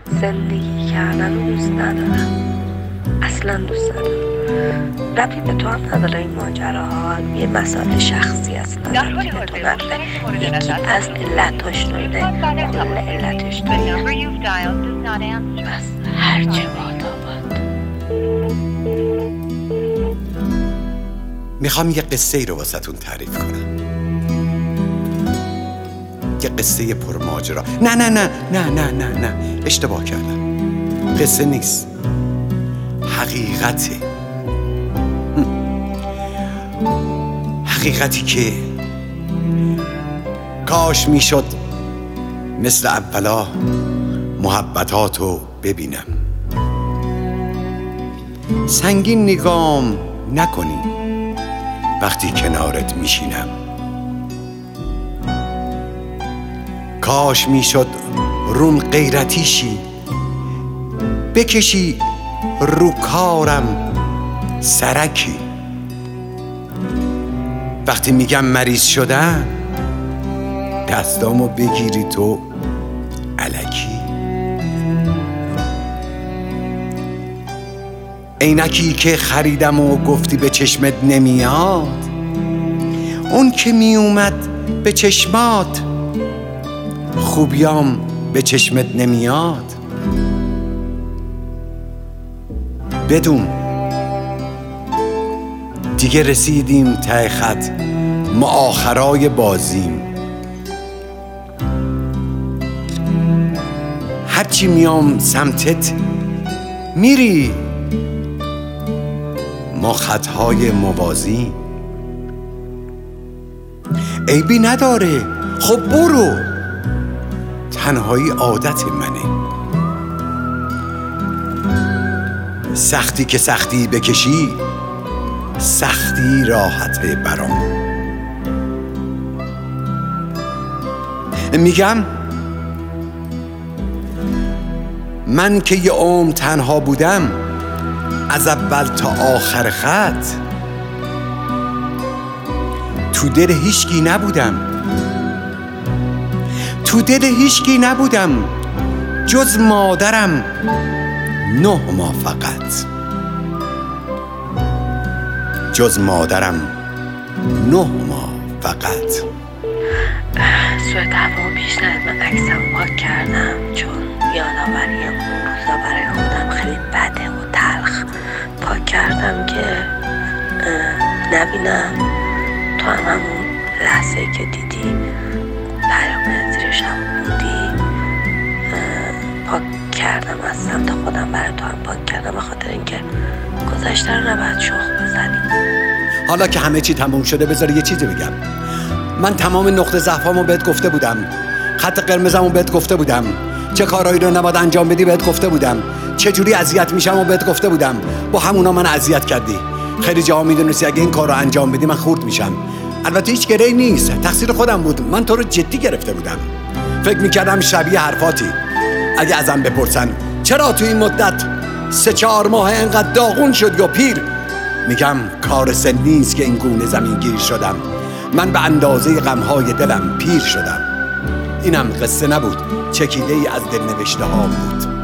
زندگی کردن رو دوست ندارم، اصلا دوست ندارم. ربطی به تو هم نداره این ماجراها، یه مسائل شخصی اصلا ربطی به تو نداره. یکی از علتاش اینه، کل علتش بس هرچه باد. میخوام یه قصه ای رو واسهتون تعریف کنم، یه قصه پرماجرا. نه نه نه نه نه نه نه اشتباه کردم، قصه نیست، حقیقته. حقیقتی که کاش میشد مثل اولا محبتاتو ببینم. سنگین نگام نکنی وقتی کنارت میشینم. کاش میشد روم غیرتیشی بکشی رو کارم سرکی. وقتی میگم مریض شدم دستامو بگیری تو الکی. عینکی که خریدم و گفتی به چشمت نمیاد، اون که میومد به چشمات خوبیام به چشمت نمیاد. بدون دیگه رسیدیم ته خط، ما آخرای بازیم. هرچی میام سمتت میری، ما خطهای موازی. عیبی نداره، خب برو، تنهایی عادت منه. سختی که سختی بکشی، سختی راحته برام. میگم من که یه عمر تنها بودم، از اول تا آخر خط تو دل هیچکی نبودم، تو دل هیچکی نبودم جز مادرم 9 ماه فقط، جز مادرم 9 ماه فقط. سوء تفاهم پیش نیاد، من عکسم پاک کردم چون یادآوری اون روزا برای خودم خیلی بده و تلخ. پاک کردم که نبینم تو هم همون لحظه که دیدی پیام زیرش هم بودی. پاک کردم از سمت خودم، برای تو هم پاک کردم به خاطر اینکه گذشته رو نباید شخ بزنیم. حالا که همه چی تموم شده بذار یه چیزی بگم. من تمام نقطه ضعفامو بهت گفته بودم، خط قرمزمو بهت گفته بودم، چه کارهایی رو نباید انجام بدی بهت گفته بودم، چه جوری اذیت میشم و بهت گفته بودم. با همونا من اذیت کردی. خیلی جاها میدونستی اگه این کار رو انجام بدی من خورد میشم. البته هیچ گرهی نیست، تقصیر خودم بود. من تو رو جدی گرفته بودم، فکر میکردم شبیه حرفاتی. اگه ازم بپرسن چرا تو این مدت 3-4 ماه انقدر داغون شد یا پیر، میگم کار سن نیست که این گونه زمین گیر شدم. من به اندازه غمهای دلم پیر شدم. اینم قصه نبود، چکیده ای از دل نوشته ها بود.